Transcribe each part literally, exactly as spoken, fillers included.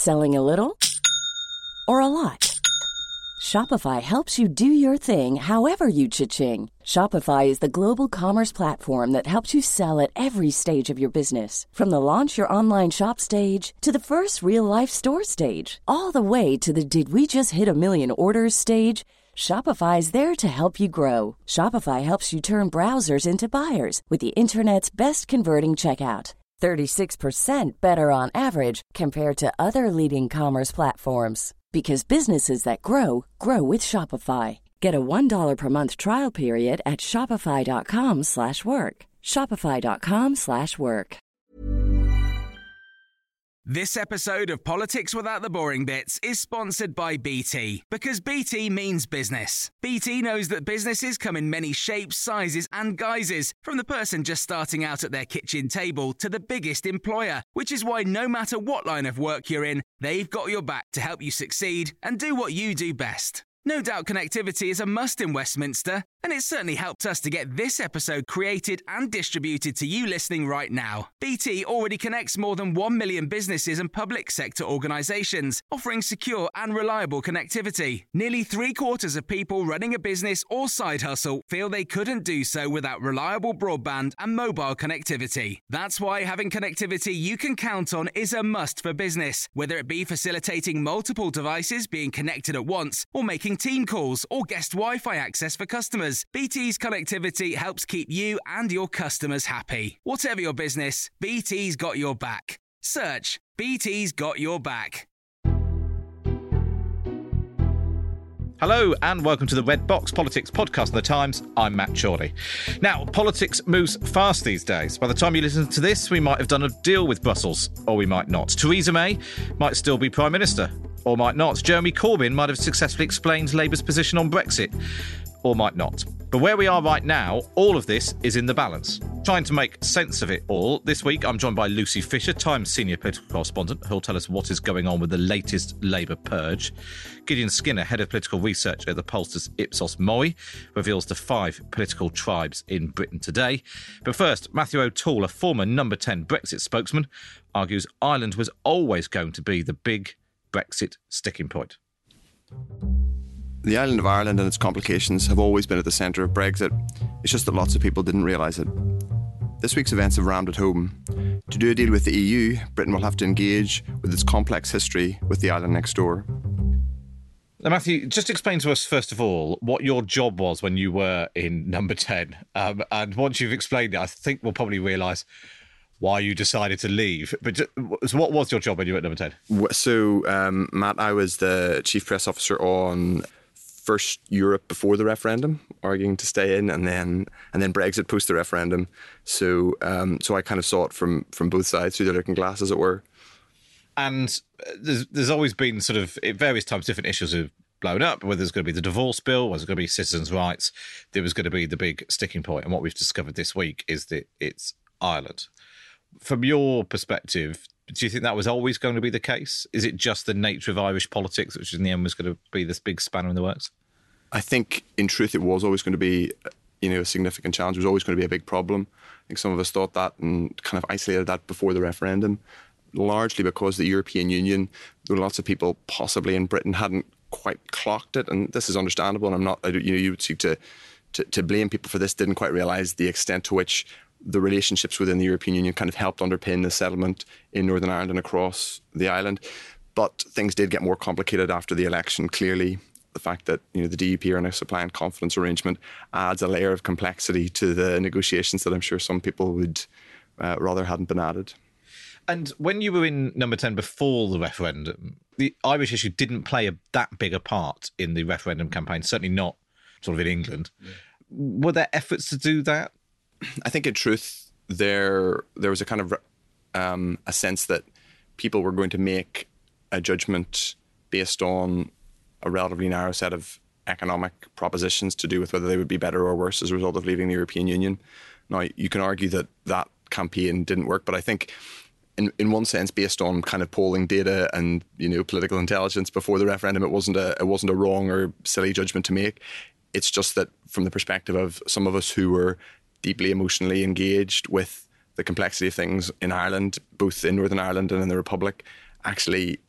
Selling a little or a lot? Shopify helps you do your thing however you cha-ching. Shopify is the global commerce platform that helps you sell at every stage of your business. From the launch your online shop stage to the first real-life store stage, all the way to the did we just hit a million orders stage. Shopify is there to help you grow. Shopify helps you turn browsers into buyers with the internet's best converting checkout. thirty-six percent better on average compared to other leading commerce platforms. Because businesses that grow, grow with Shopify. Get a one dollar per month trial period at shopify.com slash work. Shopify.com slash work. This episode of Politics Without the Boring Bits is sponsored by B T, because B T means business. B T knows that businesses come in many shapes, sizes and guises, from the person just starting out at their kitchen table to the biggest employer, which is why no matter what line of work you're in, they've got your back to help you succeed and do what you do best. No doubt connectivity is a must in Westminster, and it's certainly helped us to get this episode created and distributed to you listening right now. B T already connects more than one million businesses and public sector organisations, offering secure and reliable connectivity. Nearly three quarters of people running a business or side hustle feel they couldn't do so without reliable broadband and mobile connectivity. That's why having connectivity you can count on is a must for business, whether it be facilitating multiple devices being connected at once or making team calls or guest Wi-Fi access for customers. B T's connectivity helps keep you and your customers happy. Whatever your business, B T's got your back. Search B T's got your back. Hello and welcome to the Red Box Politics podcast of the Times. I'm Matt Chorley. Now, politics moves fast these days. By the time you listen to this, we might have done a deal with Brussels, or we might not. Theresa May might still be Prime Minister, or might not. Jeremy Corbyn might have successfully explained Labour's position on Brexit, or might not. But where we are right now, all of this is in the balance. Trying to make sense of it all, this week I'm joined by Lucy Fisher, Times senior political correspondent, who'll tell us what is going on with the latest Labour purge. Gideon Skinner, head of political research at the pollsters Ipsos Mori, reveals the five political tribes in Britain today. But first, Matthew O'Toole, a former number ten Brexit spokesman, argues Ireland was always going to be the big Brexit sticking point. The island of Ireland and its complications have always been at the centre of Brexit. It's just that lots of people didn't realise it. This week's events have rammed it home. To do a deal with the E U, Britain will have to engage with its complex history with the island next door. Now, Matthew, just explain to us, first of all, what your job was when you were in number ten. Um, and once you've explained it, I think we'll probably realise why you decided to leave. But just, so what was your job when you were at number ten? So, um, Matt, I was the chief press officer on First Europe before the referendum, arguing to stay in, and then and then Brexit post the referendum. So um, so I kind of saw it from from both sides through the looking glass, as it were. And there's there's always been sort of, at various times, different issues have blown up, whether there's going to be the divorce bill, whether there's going to be citizens' rights. There was going to be the big sticking point. And what we've discovered this week is that it's Ireland. From your perspective, do you think that was always going to be the case? Is it just the nature of Irish politics, which in the end was going to be this big spanner in the works? I think, in truth, it was always going to be, you know, a significant challenge. It was always going to be a big problem. I think some of us thought that and kind of isolated that before the referendum, largely because the European Union, there were lots of people possibly in Britain hadn't quite clocked it, and this is understandable. And I'm not, you know, you would seek to, to to blame people for this, didn't quite realise the extent to which the relationships within the European Union kind of helped underpin the settlement in Northern Ireland and across the island. But things did get more complicated after the election. Clearly, the fact that, you know, the D U P are in a supply and confidence arrangement adds a layer of complexity to the negotiations that I'm sure some people would uh, rather hadn't been added. And when you were in number ten before the referendum, the Irish issue didn't play a, that big a part in the referendum campaign, certainly not sort of in England. Yeah. Were there efforts to do that? I think in truth, there there was a kind of um, a sense that people were going to make a judgment based on a relatively narrow set of economic propositions to do with whether they would be better or worse as a result of leaving the European Union. Now, you can argue that that campaign didn't work, but I think in in one sense, based on kind of polling data and, you know, political intelligence before the referendum, it wasn't a it wasn't a wrong or silly judgment to make. It's just that from the perspective of some of us who were deeply emotionally engaged with the complexity of things in Ireland, both in Northern Ireland and in the Republic, actually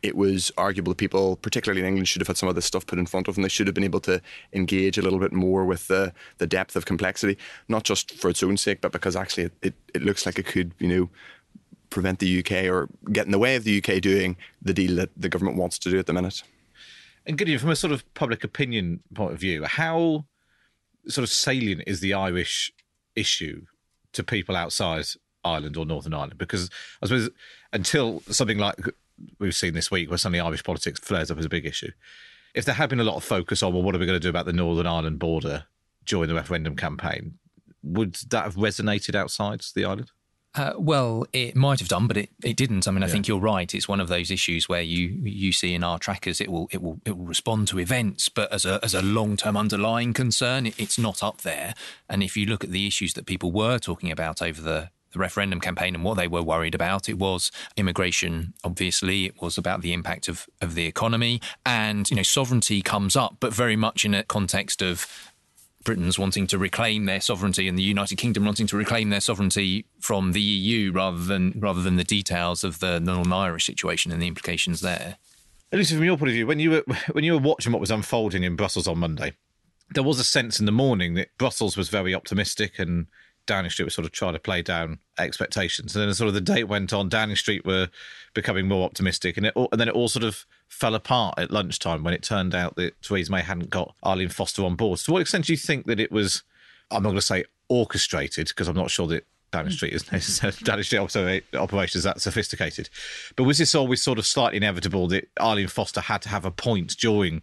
it was arguable that people, particularly in England, should have had some of this stuff put in front of them. They should have been able to engage a little bit more with the, the depth of complexity, not just for its own sake, but because actually it, it, it looks like it could, you know, prevent the U K or get in the way of the U K doing the deal that the government wants to do at the minute. And Gideon, from a sort of public opinion point of view, how sort of salient is the Irish issue to people outside Ireland or Northern Ireland? Because I suppose until something like we've seen this week where suddenly Irish politics flares up as a big issue, if there had been a lot of focus on, well, what are we going to do about the Northern Ireland border during the referendum campaign, would that have resonated outside the island? Uh, well, it might have done, but it, it didn't. I mean, I yeah. think you're right. It's one of those issues where you you see in our trackers, it will it will it will respond to events, but as a as a long term underlying concern, it, it's not up there. And if you look at the issues that people were talking about over the the referendum campaign and what they were worried about, it was immigration, obviously. It was about the impact of, of the economy. And, you know, sovereignty comes up, but very much in a context of Britons wanting to reclaim their sovereignty and the United Kingdom wanting to reclaim their sovereignty from the E U rather than rather than the details of the Northern Irish situation and the implications there. At least from your point of view, when you were when you were watching what was unfolding in Brussels on Monday, there was a sense in the morning that Brussels was very optimistic and Downing Street was sort of trying to play down expectations. And then as sort of the day went on, Downing Street were becoming more optimistic. And, it all, and then it all sort of fell apart at lunchtime when it turned out that Theresa May hadn't got Arlene Foster on board. So to what extent do you think that it was, I'm not going to say orchestrated, because I'm not sure that Downing Street is necessarily, Downing Street operations that sophisticated. But was this always sort of slightly inevitable that Arlene Foster had to have a point during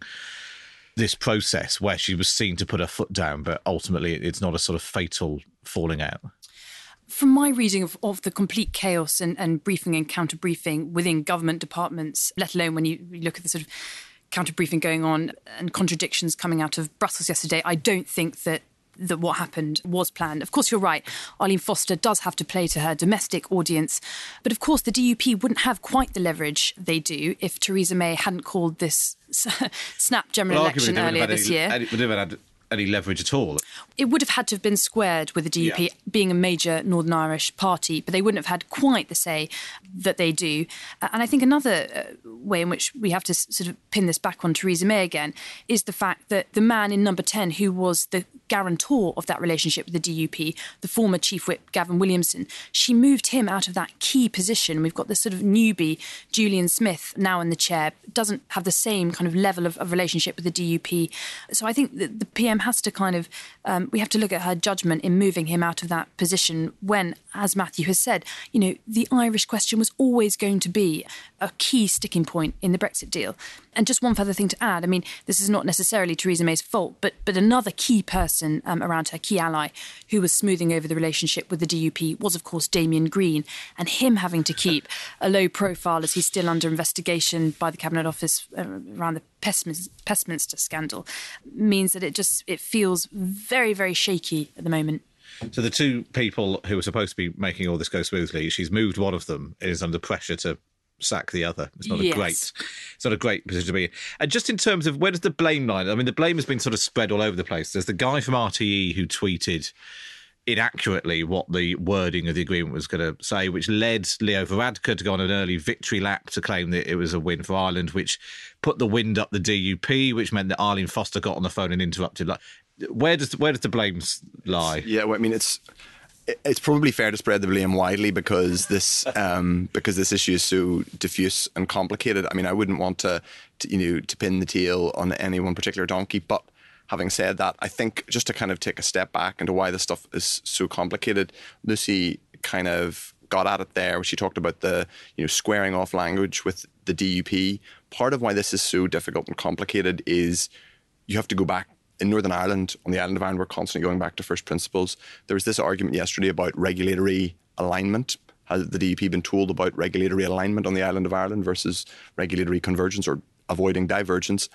this process where she was seen to put her foot down, but ultimately it's not a sort of fatal falling out? From my reading of, of the complete chaos and, and briefing and counter-briefing within government departments, let alone when you look at the sort of counter-briefing going on and contradictions coming out of Brussels yesterday, I don't think that that what happened was planned. Of course, you're right. Arlene Foster does have to play to her domestic audience. But of course, the D U P wouldn't have quite the leverage they do if Theresa May hadn't called this snap general well, election earlier this any, year. Any, would have had any leverage at all. It would have had to have been squared with the D U P yeah. being a major Northern Irish party, but they wouldn't have had quite the say that they do. Uh, and I think another uh, way in which we have to s- sort of pin this back on Theresa May again is the fact that the man in number ten who was the guarantor of that relationship with the D U P, the former Chief Whip Gavin Williamson, she moved him out of that key position. We've got this sort of newbie, Julian Smith, now in the chair, doesn't have the same kind of level of, of relationship with the D U P. So I think that the P M has to kind of, um, we have to look at her judgment in moving him out of that position when, as Matthew has said, you know, the Irish question was always going to be a key sticking point in the Brexit deal. And just one further thing to add, I mean, this is not necessarily Theresa May's fault, but but another key person um, around her, key ally, who was smoothing over the relationship with the D U P was, of course, Damien Green. And him having to keep a low profile as he's still under investigation by the Cabinet Office uh, around the Pestminster scandal means that it just, it feels very, very shaky at the moment. So the two people who were supposed to be making all this go smoothly, she's moved one of them, is under pressure to sack the other. It's not yes. a great it's not a great position to be in. And just in terms of where does the blame lie? I mean, the blame has been sort of spread all over the place. There's the guy from R T E who tweeted inaccurately what the wording of the agreement was going to say, which led Leo Varadkar to go on an early victory lap to claim that it was a win for Ireland, which put the wind up the D U P, which meant that Arlene Foster got on the phone and interrupted. Like, where does where does the blame lie? Yeah, well, I mean, it's it's probably fair to spread the blame widely because this um, because this issue is so diffuse and complicated. I mean, I wouldn't want to, to you know to pin the tail on any one particular donkey, but having said that, I think just to kind of take a step back into why this stuff is so complicated, Lucy kind of got at it there. She talked about the you know squaring off language with the D U P. Part of why this is so difficult and complicated is you have to go back. In Northern Ireland, on the island of Ireland, we're constantly going back to first principles. There was this argument yesterday about regulatory alignment. Has the D U P been told about regulatory alignment on the island of Ireland versus regulatory convergence or avoiding divergence?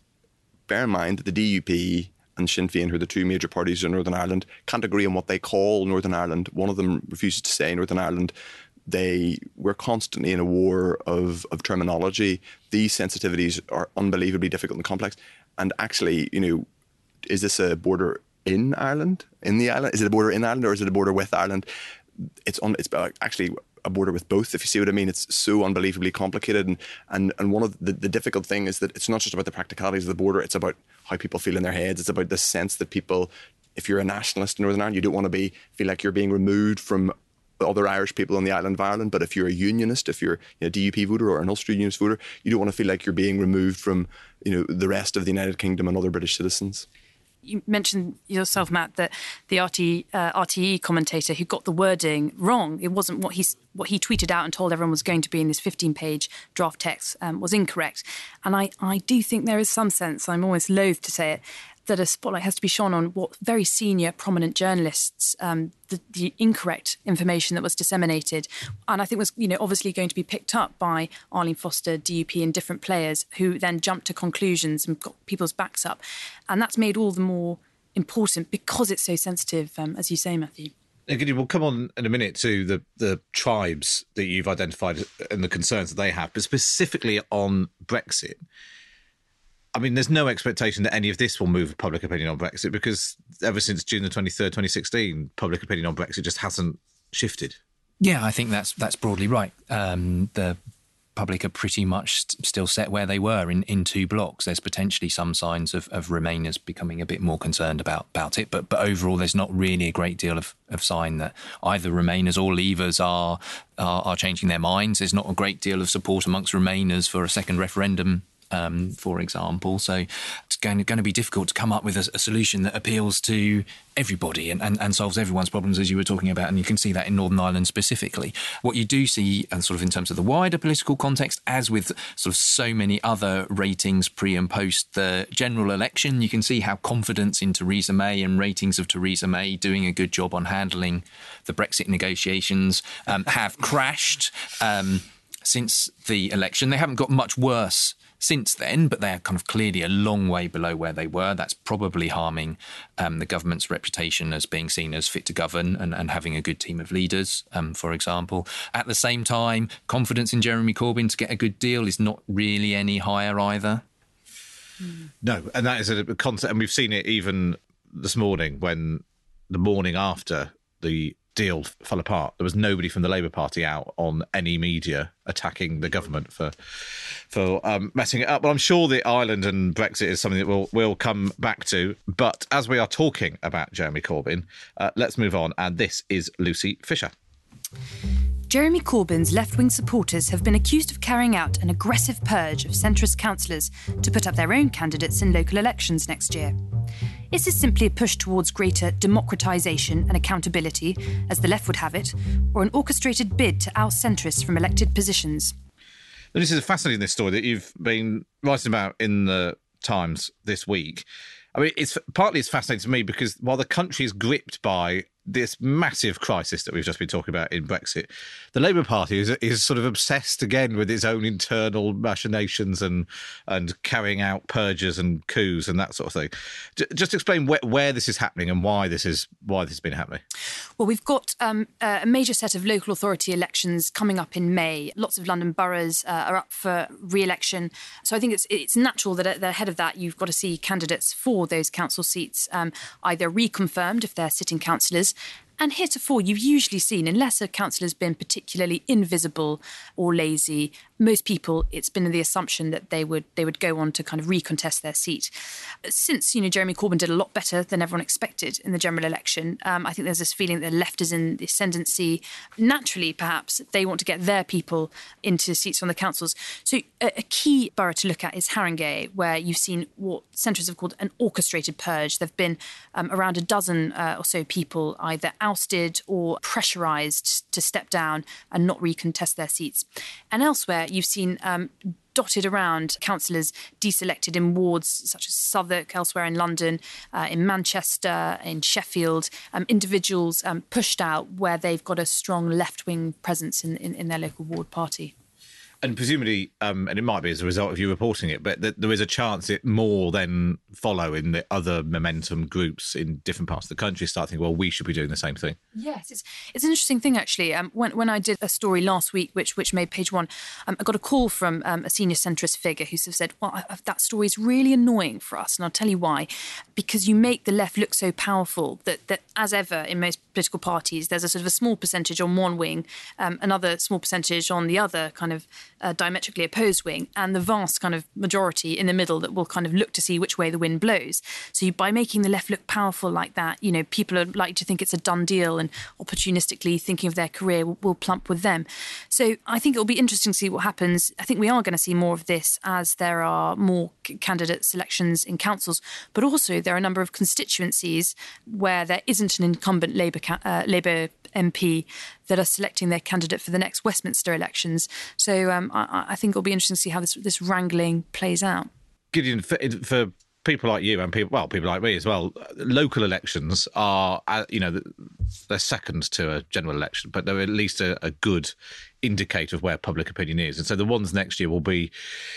Bear in mind that the D U P and Sinn Féin, who are the two major parties in Northern Ireland, can't agree on what they call Northern Ireland. One of them refuses to say Northern Ireland. They We're constantly in a war of, of terminology. These sensitivities are unbelievably difficult and complex. And actually, you know, is this a border in Ireland, in the island? Is it a border in Ireland or is it a border with Ireland? It's on. It's actually a border with both, if you see what I mean. It's so unbelievably complicated. And, and, and one of the, the difficult thing is that it's not just about the practicalities of the border, it's about how people feel in their heads. It's about this sense that people, if you're a nationalist in Northern Ireland, you don't want to be feel like you're being removed from other Irish people on the island of Ireland. But if you're a unionist, if you're you know, a D U P voter or an Ulster Unionist voter, you don't want to feel like you're being removed from you know the rest of the United Kingdom and other British citizens. You mentioned yourself, Matt, that the R T, uh, R T E commentator who got the wording wrong, it wasn't what he what he tweeted out and told everyone was going to be in this fifteen-page draft text um, was incorrect. And I, I do think there is some sense, I'm almost loath to say it, that a spotlight has to be shone on what very senior, prominent journalists, um, the, the incorrect information that was disseminated. And I think was, you know, obviously going to be picked up by Arlene Foster, D U P and different players who then jumped to conclusions and got people's backs up. And that's made all the more important because it's so sensitive, um, as you say, Matthew. We'll come on in a minute to the, the tribes that you've identified and the concerns that they have, but specifically on Brexit. I mean, there's no expectation that any of this will move public opinion on Brexit because ever since June the twenty-third, twenty sixteen, public opinion on Brexit just hasn't shifted. Yeah, I think that's that's broadly right. Um, the public are pretty much st- still set where they were in, in two blocks. There's potentially some signs of, of Remainers becoming a bit more concerned about, about it, but but overall there's not really a great deal of, of sign that either Remainers or Leavers are, are are changing their minds. There's not a great deal of support amongst Remainers for a second referendum. Um, for example, so it's going, going to be difficult to come up with a, a solution that appeals to everybody and, and, and solves everyone's problems, as you were talking about, and you can see that in Northern Ireland specifically. What you do see, and sort of in terms of the wider political context, as with sort of so many other ratings pre and post the general election, you can see how confidence in Theresa May and ratings of Theresa May doing a good job on handling the Brexit negotiations um, have crashed um, since the election. They haven't got much worse since then, but they're kind of clearly a long way below where they were. That's probably harming um, the government's reputation as being seen as fit to govern and, and having a good team of leaders, um, for example. At the same time, confidence in Jeremy Corbyn to get a good deal is not really any higher either. No, and that is a concept, and we've seen it even this morning when the morning after the deal fell apart, there was nobody from the Labour Party out on any media attacking the government for for um, messing it up. But I'm sure that Ireland and Brexit is something that we'll, we'll come back to. But as we are talking about Jeremy Corbyn, uh, let's move on. And this is Lucy Fisher. Jeremy Corbyn's left-wing supporters have been accused of carrying out an aggressive purge of centrist councillors to put up their own candidates in local elections next year. Is this simply a push towards greater democratisation and accountability, as the left would have it, or an orchestrated bid to oust centrists from elected positions? This is a fascinating this story that you've been writing about in the Times this week. I mean, it's partly it's fascinating to me because while the country is gripped by this massive crisis that we've just been talking about in Brexit, the Labour Party is, is sort of obsessed again with its own internal machinations and and carrying out purges and coups and that sort of thing. J- just explain where, where this is happening and why this is why this has been happening. Well, we've got um, a major set of local authority elections coming up in May. Lots of London boroughs uh, are up for re-election. So I think it's it's natural that at the head of that, you've got to see candidates for those council seats um, either reconfirmed if they're sitting councillors. And heretofore, you've usually seen, unless a councillor has been particularly invisible or lazy, most people, it's been the assumption that they would they would go on to kind of recontest their seat. Since, you know, Jeremy Corbyn did a lot better than everyone expected in the general election, um, I think there's this feeling that the left is in the ascendancy. Naturally, perhaps, they want to get their people into seats on the councils. So a, a key borough to look at is Haringey, where you've seen what centrists have called an orchestrated purge. There have been um, around a dozen uh, or so people either ousted or pressurised to step down and not recontest their seats. And elsewhere, you've seen um, dotted around councillors deselected in wards such as Southwark, elsewhere in London, uh, in Manchester, in Sheffield, um, individuals um, pushed out where they've got a strong left-wing presence in, in, in their local ward party. And presumably, um, and it might be as a result of you reporting it, but th- there is a chance it more then follow in the other momentum groups in different parts of the country start thinking, well, we should be doing the same thing. Yes, it's it's an interesting thing, actually. Um, when when I did a story last week, which which made Page One, um, I got a call from um, a senior centrist figure who sort of said, well, I, that story is really annoying for us, and I'll tell you why. Because you make the left look so powerful that, that as ever, in most political parties, there's a sort of a small percentage on one wing, um, another small percentage on the other kind of uh, diametrically opposed wing, and the vast kind of majority in the middle that will kind of look to see which way the wind blows. So you, by making the left look powerful like that, you know, people are likely to think it's a done deal, and opportunistically thinking of their career will, will plump with them. So I think it'll be interesting to see what happens. I think we are going to see more of this as there are more c- candidate selections in councils, but also there are a number of constituencies where there isn't an incumbent Labour ca- uh, Labour M P that are selecting their candidate for the next Westminster elections. So um, I, I think it'll be interesting to see how this, this wrangling plays out. Gideon, for, for people like you and people, well, people like me as well, local elections are, uh, you know, they're second to a general election, but they're at least a, a good indicator of where public opinion is. And so the ones next year will be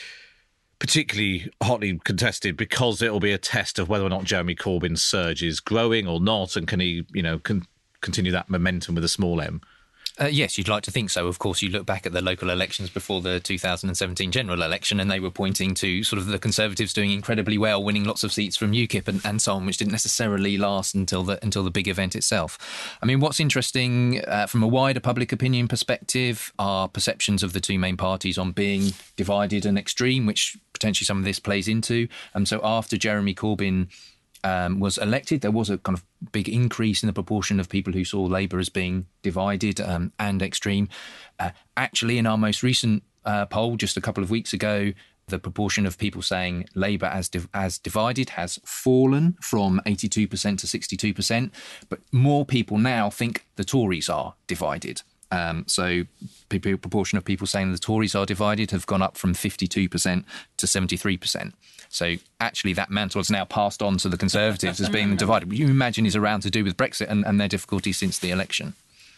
particularly hotly contested because it will be a test of whether or not Jeremy Corbyn's surge is growing or not, and can he, you know, can continue that momentum with a small m. Uh, yes, you'd like to think so. Of course, you look back at the local elections before the two thousand seventeen general election, and they were pointing to sort of the Conservatives doing incredibly well, winning lots of seats from UKIP and, and so on, which didn't necessarily last until the until the big event itself. I mean, what's interesting uh, from a wider public opinion perspective are perceptions of the two main parties on being divided and extreme, which potentially some of this plays into. And so after Jeremy Corbyn Um, was elected, there was a kind of big increase in the proportion of people who saw Labour as being divided um, and extreme. Uh, actually, in our most recent uh, poll just a couple of weeks ago, the proportion of people saying Labour as div- as divided has fallen from eighty-two percent to sixty-two percent. But more people now think the Tories are divided. Um, so the proportion of people saying the Tories are divided have gone up from fifty-two percent to seventy-three percent. So actually that mantle is now passed on to the Conservatives as being divided. What you imagine is around to do with Brexit and, and their difficulties since the election.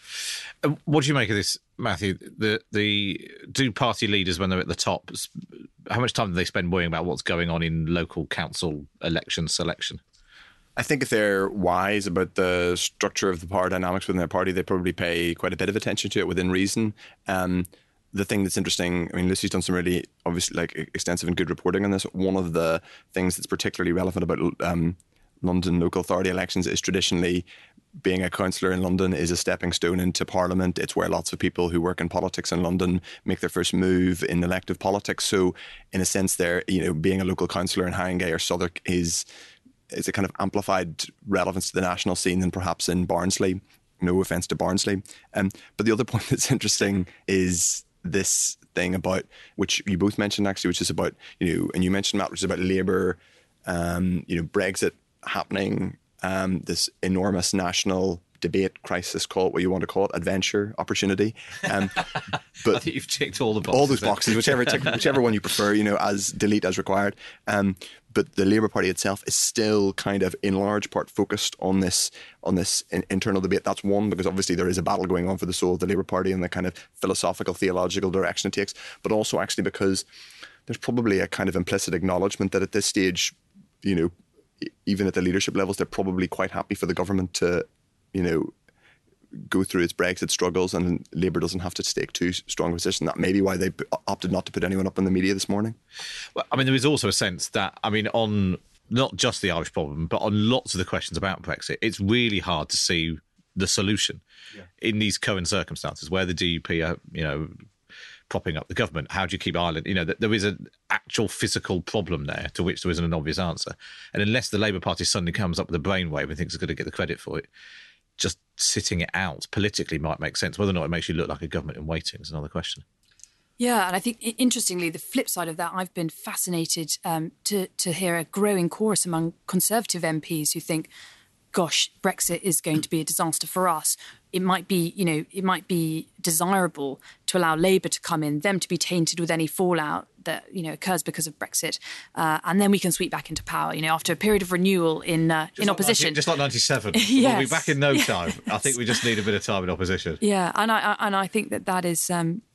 Uh, what do you make of this, Matthew? The the do party leaders, when they're at the top, how much time do they spend worrying about what's going on in local council election selection? I think if they're wise about the structure of the power dynamics within their party, they probably pay quite a bit of attention to it within reason. Um, the thing that's interesting, I mean, Lucy's done some really, obviously, like extensive and good reporting on this. One of the things that's particularly relevant about um, London local authority elections is traditionally being a councillor in London is a stepping stone into Parliament. It's where lots of people who work in politics in London make their first move in elective politics. So in a sense, there, you know, being a local councillor in Haringey or Southwark is is a kind of amplified relevance to the national scene than perhaps in Barnsley. No offence to Barnsley. Um, but the other point that's interesting is this thing about, which you both mentioned actually, which is about, you know, and you mentioned, Matt, which is about Labour, um, you know, Brexit happening, um, this enormous national debate, crisis, call it what you want to call it, adventure, opportunity. Um, but I think you've ticked all the boxes. All those boxes, whichever tick, whichever one you prefer, you know, as delete as required. Um, but the Labour Party itself is still kind of in large part focused on this on this in, internal debate. That's one, because obviously there is a battle going on for the soul of the Labour Party and the kind of philosophical, theological direction it takes, but also actually because there's probably a kind of implicit acknowledgement that at this stage, you know, even at the leadership levels, they're probably quite happy for the government to, you know, go through its Brexit struggles, and Labour doesn't have to take too strong a position. That may be why they opted not to put anyone up in the media this morning. Well, I mean, there is also a sense that, I mean, on not just the Irish problem, but on lots of the questions about Brexit, it's really hard to see the solution yeah. in these current circumstances where the D U P are, you know, propping up the government. How do you keep Ireland? You know, there is an actual physical problem there to which there isn't an obvious answer. And unless the Labour Party suddenly comes up with a brainwave and thinks it's going to get the credit for it, just sitting it out politically might make sense. Whether or not it makes you look like a government in waiting is another question. Yeah, and I think, interestingly, the flip side of that, I've been fascinated um, to, to hear a growing chorus among Conservative M Ps who think, gosh, Brexit is going to be a disaster for us. It might be, you know, it might be desirable to allow Labour to come in, them to be tainted with any fallout that, you know, occurs because of Brexit, uh, and then we can sweep back into power, you know, after a period of renewal in uh, in like opposition. ninety, just like ninety-seven. Yes. We'll be back in no yeah. time. I think we just need a bit of time in opposition. Yeah, and I, I and I think that that is um,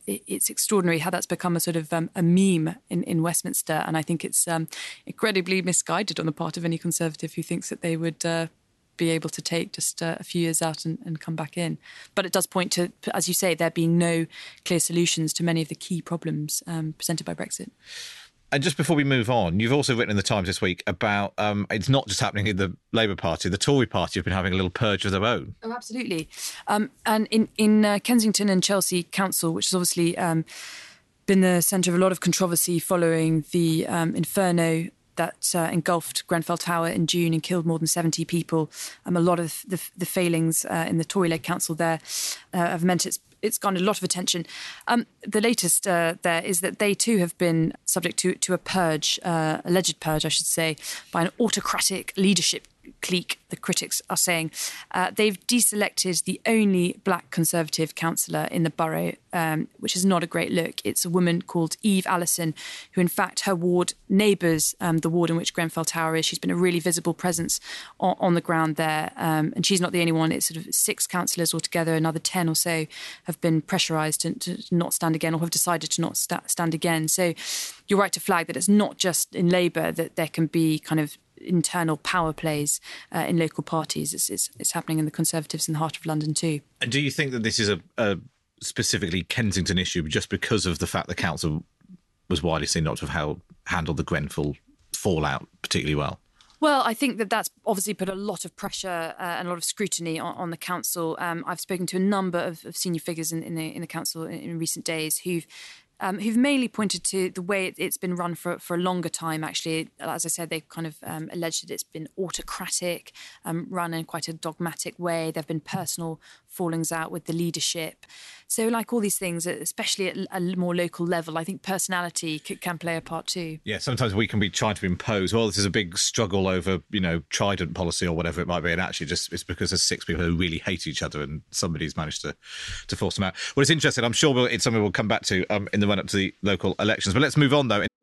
it, it's extraordinary how that's become a sort of um, a meme in, in Westminster. And I think it's um, incredibly misguided on the part of any Conservative who thinks that they would uh, be able to take just uh, a few years out and, and come back in. But it does point to, as you say, there being no clear solutions to many of the key problems um, presented by Brexit. And just before we move on, you've also written in the Times this week about um, it's not just happening in the Labour Party. The Tory Party have been having a little purge of their own. Oh, absolutely. Um, and in, in uh, Kensington and Chelsea Council, which has obviously um, been the centre of a lot of controversy following the um, inferno that uh, engulfed Grenfell Tower in June and killed more than seventy people. Um, a lot of the, the failings uh, in the Tory-led council there uh, have meant it's It's garnered a lot of attention. Um, the latest uh, there is that they too have been subject to, to a purge, uh, alleged purge, I should say, by an autocratic leadership clique, the critics are saying. Uh, they've deselected the only black Conservative councillor in the borough, um, which is not a great look. It's a woman called Eve Allison, who in fact her ward neighbours um, the ward in which Grenfell Tower is. She's been a really visible presence on, on the ground there. Um, and she's not the only one. It's sort of six councillors altogether. Another ten or so have been pressurised to, to not stand again or have decided to not sta- stand again. So you're right to flag that it's not just in Labour that there can be kind of internal power plays uh, in local parties. It's, it's, it's happening in the Conservatives in the heart of London too. And do you think that this is a, a specifically Kensington issue just because of the fact the council was widely seen not to have held, handled the Grenfell fallout particularly well? Well, I think that that's obviously put a lot of pressure uh, and a lot of scrutiny on, on the council. Um, I've spoken to a number of, of senior figures in, in, the, in the council in, in recent days who've Um, who've mainly pointed to the way it, it's been run for, for a longer time, actually. As I said, they've kind of um, alleged that it's been autocratic, um, run in quite a dogmatic way. There have been personal fallings out with the leadership. So like all these things, especially at a more local level, I think personality can play a part too. Yeah, sometimes we can be trying to impose, well, this is a big struggle over, you know, Trident policy or whatever it might be. And actually just it's because there's six people who really hate each other and somebody's managed to, to force them out. Well, it's interesting. I'm sure we'll, it's something we'll come back to um, in the run up to the local elections. But let's move on, though.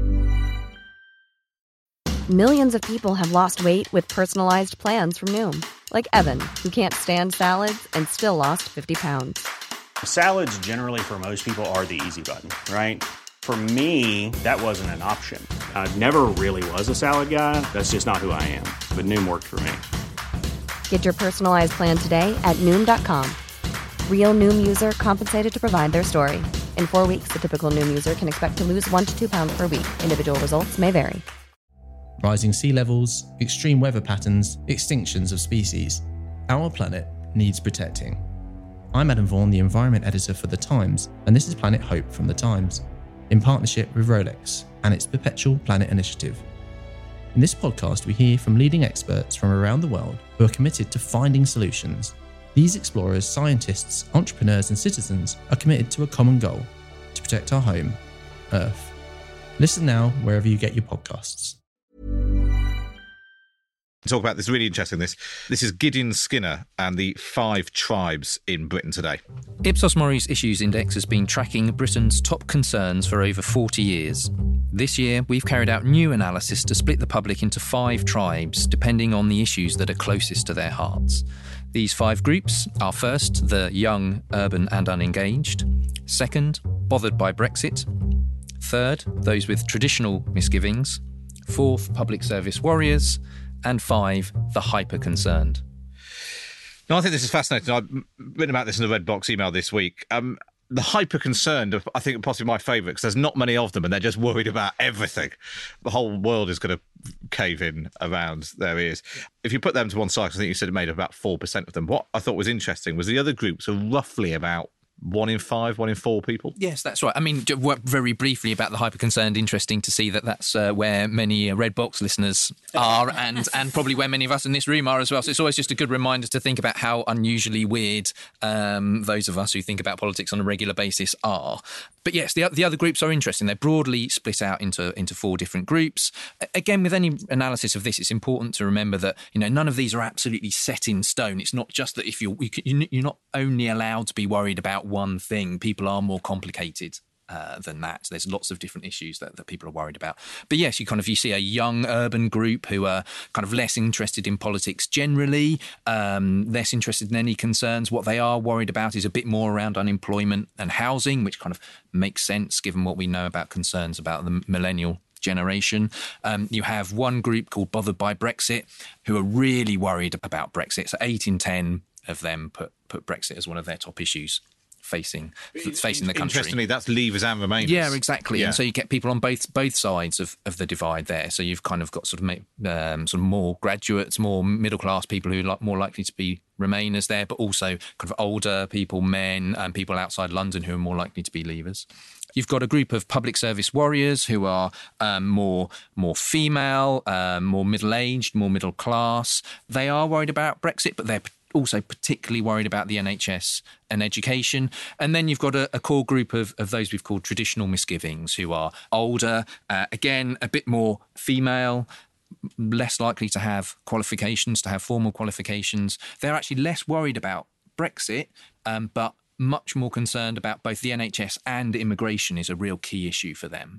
Millions of people have lost weight with personalized plans from Noom. Like Evan, who can't stand salads and still lost fifty pounds. Salads generally for most people are the easy button, right? For me, that wasn't an option. I never really was a salad guy. That's just not who I am. But Noom worked for me. Get your personalized plan today at Noom dot com. Real Noom user compensated to provide their story. In four weeks, the typical Noom user can expect to lose one to two pounds per week. Individual results may vary. Rising sea levels, extreme weather patterns, extinctions of species. Our planet needs protecting. I'm Adam Vaughan, the Environment Editor for The Times, and this is Planet Hope from The Times, in partnership with Rolex and its Perpetual Planet Initiative. In this podcast, we hear from leading experts from around the world who are committed to finding solutions. These explorers, scientists, entrepreneurs and citizens are committed to a common goal, to protect our home, Earth. Listen now wherever you get your podcasts. Talk about this really interesting this this is Gideon Skinner and the five tribes in Britain today. Ipsos Mori's Issues Index has been tracking Britain's top concerns for over forty years. This year, we've carried out new analysis to split the public into five tribes, depending on the issues that are closest to their hearts. These five groups are first, the young, urban and unengaged. Second, bothered by Brexit. Third, those with traditional misgivings. Fourth, public service warriors. And five, the hyper-concerned. Now, I think this is fascinating. I've written about this in the Red Box email this week. Um, the hyper-concerned are, I think, possibly my favourite because there's not many of them and they're just worried about everything. The whole world is going to cave in around their ears. If you put them to one side, I think you said it made about four percent of them. What I thought was interesting was the other groups are roughly about one in five, one in four people. Yes, that's right. I mean, very briefly about the hyper-concerned, interesting to see that that's uh, where many uh, Red Box listeners are and, and probably where many of us in this room are as well. So it's always just a good reminder to think about how unusually weird um, those of us who think about politics on a regular basis are. But yes, the, the other groups are interesting. They're broadly split out into, into four different groups. Again, with any analysis of this, it's important to remember that, you know, none of these are absolutely set in stone. It's not just that if you're, you're not only allowed to be worried about one thing, people are more complicated uh, than that. There's lots of different issues that, that people are worried about. But yes, you kind of you see a young urban group who are kind of less interested in politics generally, um, less interested in any concerns. What they are worried about is a bit more around unemployment and housing, which kind of makes sense given what we know about concerns about the millennial generation. Um, you have one group called Bothered by Brexit who are really worried about Brexit. So eight in ten of them put, put Brexit as one of their top issues facing facing the country. Interestingly, that's Leavers and Remainers. Yeah, exactly. Yeah. And so you get people on both both sides of, of the divide there. So you've kind of got sort of um, sort of more graduates, more middle class people who are more likely to be Remainers there, but also kind of older people, men, and people outside London who are more likely to be Leavers. You've got a group of public service warriors who are um, more more female, um, more middle-aged, more middle class. They are worried about Brexit, but they're also particularly worried about the N H S and education. And then you've got a, a core group of, of those we've called traditional misgivings who are older, uh, again, a bit more female, less likely to have qualifications, to have formal qualifications. They're actually less worried about Brexit, um, but much more concerned about both the N H S and immigration is a real key issue for them.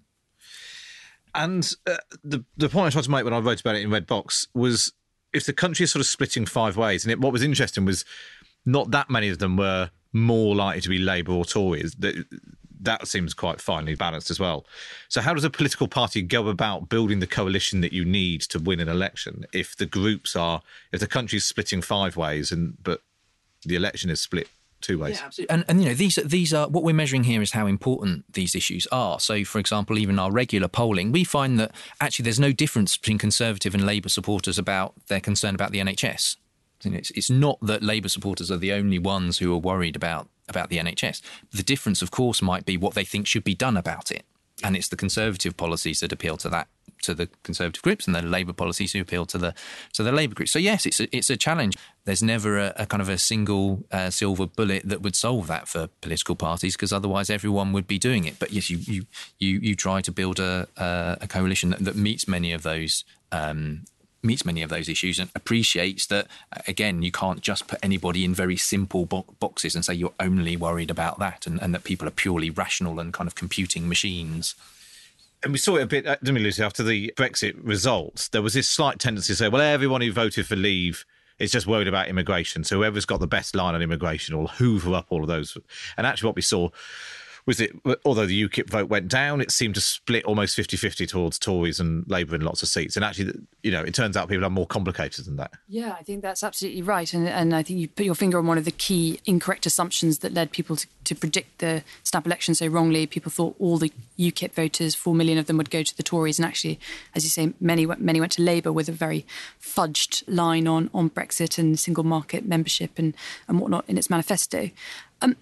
And uh, the the point I tried to make when I wrote about it in Red Box was if the country is sort of splitting five ways, and it, what was interesting was not that many of them were more likely to be Labour or Tories. That, that seems quite finely balanced as well. So how does a political party go about building the coalition that you need to win an election if the groups are, if the country is splitting five ways, and but the election is split two ways? Yeah, absolutely. And, and you know, these these are what we're measuring here is how important these issues are. So, for example, even our regular polling, we find that actually there's no difference between Conservative and Labour supporters about their concern about the N H S. It's, it's not that Labour supporters are the only ones who are worried about, about the N H S. The difference, of course, might be what they think should be done about it. And it's the Conservative policies that appeal to that, to the Conservative groups, and the Labour policies who appeal to the to the Labour groups. So yes, it's a, it's a challenge. There's never a, a kind of a single uh, silver bullet that would solve that for political parties, because otherwise everyone would be doing it. But yes, you you you, you try to build a a, a coalition that, that meets many of those. Um, meets many of those issues and appreciates that, again, you can't just put anybody in very simple bo- boxes and say you're only worried about that, and, and that people are purely rational and kind of computing machines. And we saw it a bit, didn't we, Lucy, after the Brexit results, there was this slight tendency to say, well, everyone who voted for Leave is just worried about immigration. So whoever's got the best line on immigration will hoover up all of those. And actually what we saw was it, although the UKIP vote went down, it seemed to split almost fifty-fifty towards Tories and Labour in lots of seats. And actually, you know, it turns out people are more complicated than that. Yeah, I think that's absolutely right. And, and I think you put your finger on one of the key incorrect assumptions that led people to, to predict the snap election so wrongly. People thought all the UKIP voters, four million of them, would go to the Tories. And actually, as you say, many many went to Labour with a very fudged line on, on Brexit and single market membership and, and whatnot in its manifesto. Um,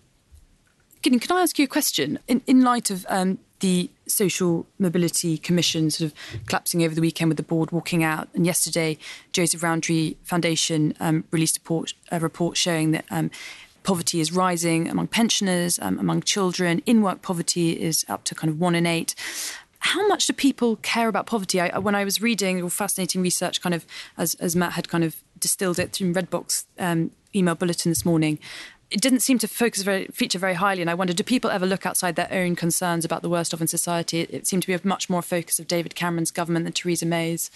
Can I ask you a question? In, in light of um, the Social Mobility Commission sort of collapsing over the weekend with the board walking out, and yesterday Joseph Rowntree Foundation um, released a report, a report showing that um, poverty is rising among pensioners, um, among children. In-work poverty is up to kind of one in eight. How much do people care about poverty? I, when I was reading your fascinating research, kind of as, as Matt had kind of distilled it through Redbox um, email bulletin this morning, it didn't seem to focus very, feature very highly. And I wonder, do people ever look outside their own concerns about the worst off in society? It, it seemed to be a much more focus of David Cameron's government than Theresa May's.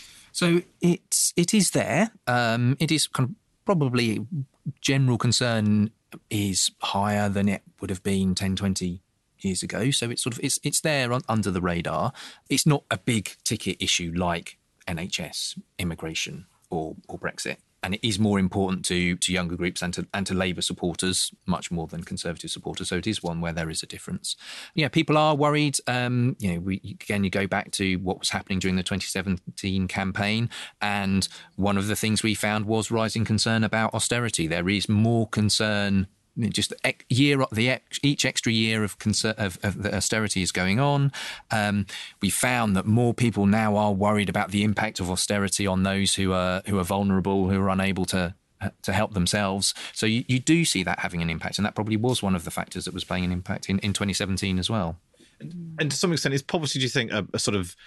So it's, it is there. Um, it is kind of probably general concern is higher than it would have been ten, twenty years ago. So it's sort of, it's, it's there on, under the radar. It's not a big ticket issue like N H S, immigration or, or Brexit. And it is more important to, to younger groups and to, and to Labour supporters, much more than Conservative supporters. So it is one where there is a difference. Yeah, people are worried. Um, you know, we, again, you go back to what was happening during the twenty seventeen campaign. And one of the things we found was rising concern about austerity. There is more concern. Just year the each extra year of, concern, of, of the austerity is going on. Um, we found that more people now are worried about the impact of austerity on those who are who are vulnerable, who are unable to to help themselves. So you, you do see that having an impact, and that probably was one of the factors that was playing an impact in, in twenty seventeen as well. And, and to some extent, is poverty, do you think, a, a sort of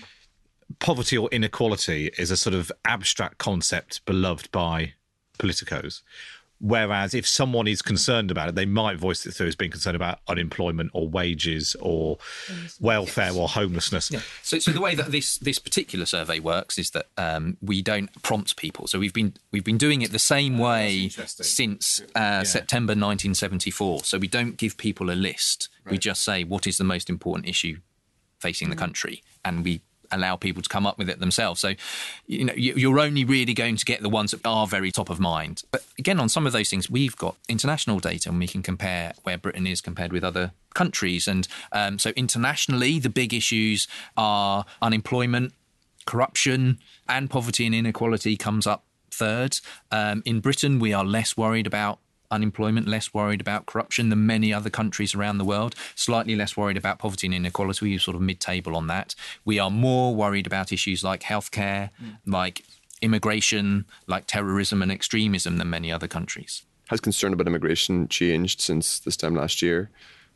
poverty or inequality is a sort of abstract concept beloved by politicos? Whereas if someone is concerned about it, they might voice it through as being concerned about unemployment or wages or welfare or homelessness. Yeah. So, so the way that this this particular survey works is that um, we don't prompt people. So we've been we've been doing it the same way since uh, yeah. September nineteen seventy-four. So we don't give people a list. Right. We just say what is the most important issue facing mm-hmm. the country, and we allow people to come up with it themselves. So, you know, you're only really going to get the ones that are very top of mind. But again, on some of those things, we've got international data and we can compare where Britain is compared with other countries. And um, so internationally, the big issues are unemployment, corruption, and poverty and inequality comes up third. Um, in Britain, we are less worried about unemployment, less worried about corruption than many other countries around the world, slightly less worried about poverty and inequality. We're sort of mid-table on that. We are more worried about issues like healthcare, mm. like immigration, like terrorism and extremism than many other countries. Has concern about immigration changed since this time last year?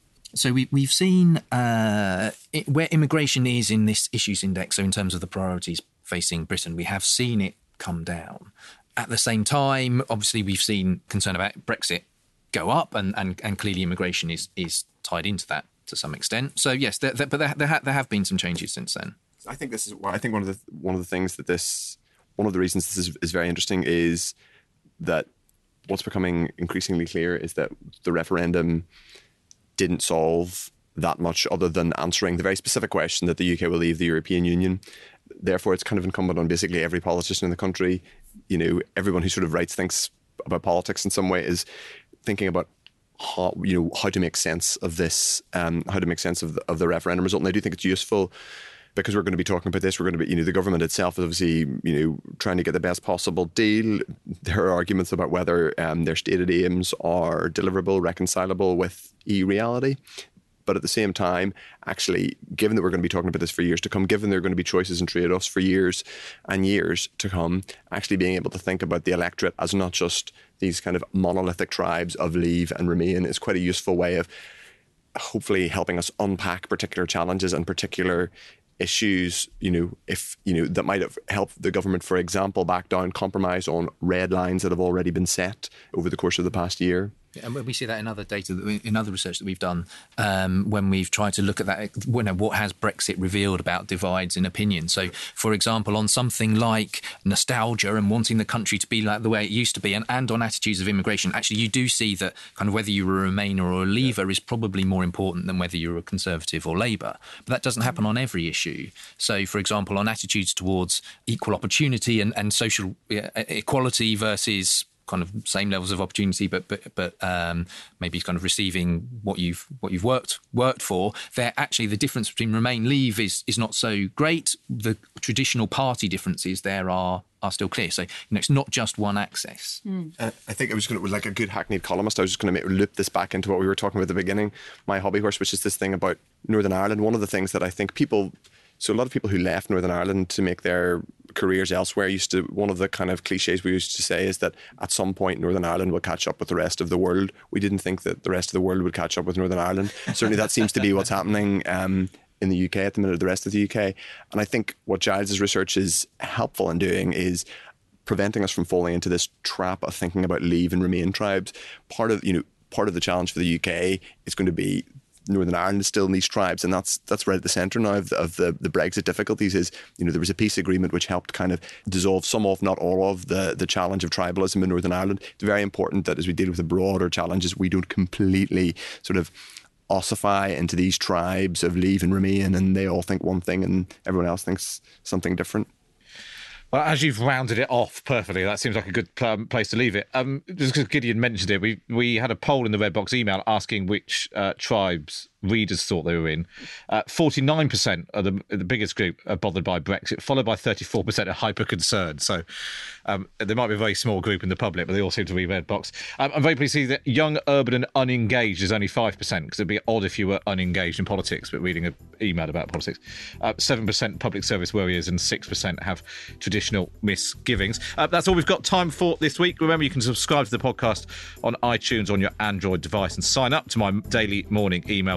So we, we've seen uh, it, where immigration is in this issues index, so in terms of the priorities facing Britain, we have seen it come down. At the same time, obviously, we've seen concern about Brexit go up, and, and, and clearly immigration is is tied into that to some extent. So yes, there, there, but there, there, ha- there have been some changes since then. I think this is. I think one of the one of the things that this one of the reasons this is, is very interesting is that what's becoming increasingly clear is that the referendum didn't solve that much other than answering the very specific question that the U K will leave the European Union. Therefore, it's kind of incumbent on basically every politician in the country, you know, everyone who sort of writes, thinks about politics in some way is thinking about how, you know, how to make sense of this, um, how to make sense of the, of the referendum result. And I do think it's useful because we're going to be talking about this. We're going to be, you know, the government itself is obviously, you know, trying to get the best possible deal. There are arguments about whether um, their stated aims are deliverable, reconcilable with e-reality. But at the same time, actually, given that we're going to be talking about this for years to come, given there are going to be choices and trade-offs for years and years to come, actually being able to think about the electorate as not just these kind of monolithic tribes of Leave and Remain is quite a useful way of hopefully helping us unpack particular challenges and particular issues, you know, if, you know, that might have helped the government, for example, back down, compromise on red lines that have already been set over the course of the past year. And we see that in other data, that we, in other research that we've done, um, when we've tried to look at that, you know, what has Brexit revealed about divides in opinion. So, for example, on something like nostalgia and wanting the country to be like the way it used to be, and, and on attitudes of immigration, actually, you do see that kind of whether you're a Remainer or a Leaver yeah. is probably more important than whether you're a Conservative or Labour. But that doesn't happen on every issue. So, for example, on attitudes towards equal opportunity and, and social uh, equality versus kind of same levels of opportunity, but but but um, maybe kind of receiving what you've what you've worked worked for. There actually the difference between Remain, Leave is is not so great. The traditional party differences there are are still clear. So you know it's not just one axis. Mm. Uh, I think I was going to, like a good hackneyed columnist, I was just going to loop this back into what we were talking about at the beginning. My hobby horse, which is this thing about Northern Ireland. One of the things that I think people. So a lot of people who left Northern Ireland to make their careers elsewhere used to, one of the kind of cliches we used to say is that at some point Northern Ireland will catch up with the rest of the world. We didn't think that the rest of the world would catch up with Northern Ireland. Certainly that seems to be what's happening um, in the U K at the minute, the rest of the U K. And I think what Giles's research is helpful in doing is preventing us from falling into this trap of thinking about Leave and Remain tribes. Part of, you know, part of the challenge for the U K is going to be Northern Ireland is still in these tribes, and that's that's right at the centre now of, the, of the, the Brexit difficulties. Is, you know, there was a peace agreement which helped kind of dissolve some of, not all of, the, the challenge of tribalism in Northern Ireland. It's very important that as we deal with the broader challenges, we don't completely sort of ossify into these tribes of Leave and Remain, and they all think one thing and everyone else thinks something different. Well, as you've rounded it off perfectly, that seems like a good um, place to leave it. Um, just because Gideon mentioned it, we we had a poll in the Red Box email asking which uh, tribes readers thought they were in. Uh, forty-nine percent of the, the biggest group are bothered by Brexit, followed by thirty-four percent are hyper-concerned. So um, there might be a very small group in the public, but they all seem to read Red Box. Um, I'm very pleased to see that young, urban and unengaged is only five percent, because it'd be odd if you were unengaged in politics, but reading an email about politics. Uh, seven percent public service worriers and six percent have traditional misgivings. Uh, that's all we've got time for this week. Remember, you can subscribe to the podcast on iTunes on your Android device and sign up to my daily morning email with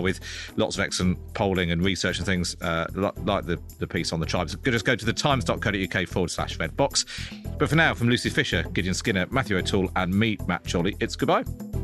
with lots of excellent polling and research and things uh, like the, the piece on the tribes. Just go to the times.co.uk forward slash Redbox. But for now, from Lucy Fisher, Gideon Skinner, Matthew O'Toole and me, Matt Chorley, it's goodbye.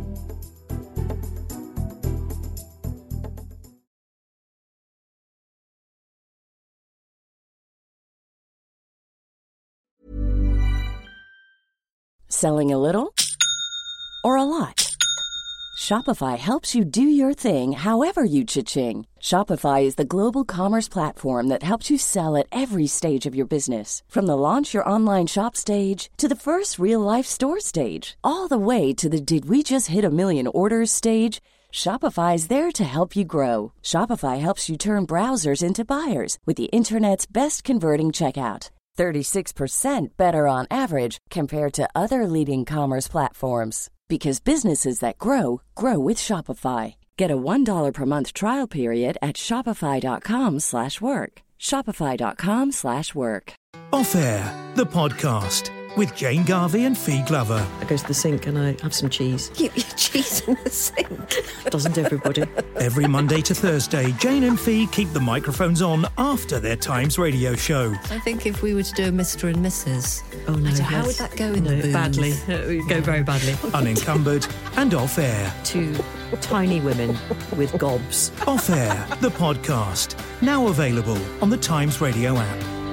Selling a little or a lot? Shopify helps you do your thing however you cha-ching. Shopify is the global commerce platform that helps you sell at every stage of your business. From the launch your online shop stage to the first real-life store stage, all the way to the did we just hit a million orders stage. Shopify is there to help you grow. Shopify helps you turn browsers into buyers with the internet's best converting checkout. thirty-six percent better on average compared to other leading commerce platforms. Because businesses that grow, grow with Shopify. Get a one dollar per month trial period at shopify.com slash work. Shopify.com slash work. Off Air, the podcast with Jane Garvey and Fee Glover. I go to the sink and I have some cheese. Keep your cheese in the sink. Doesn't everybody? Every Monday to Thursday, Jane and Fee keep the microphones on after their Times radio show. I think if we were to do a Mister and Missus Oh no, I don't, how yes. would that go in no, the booth? badly. It would go very badly. Unencumbered and Off Air. Two tiny women with gobs. Off Air, the podcast. Now available on the Times radio app.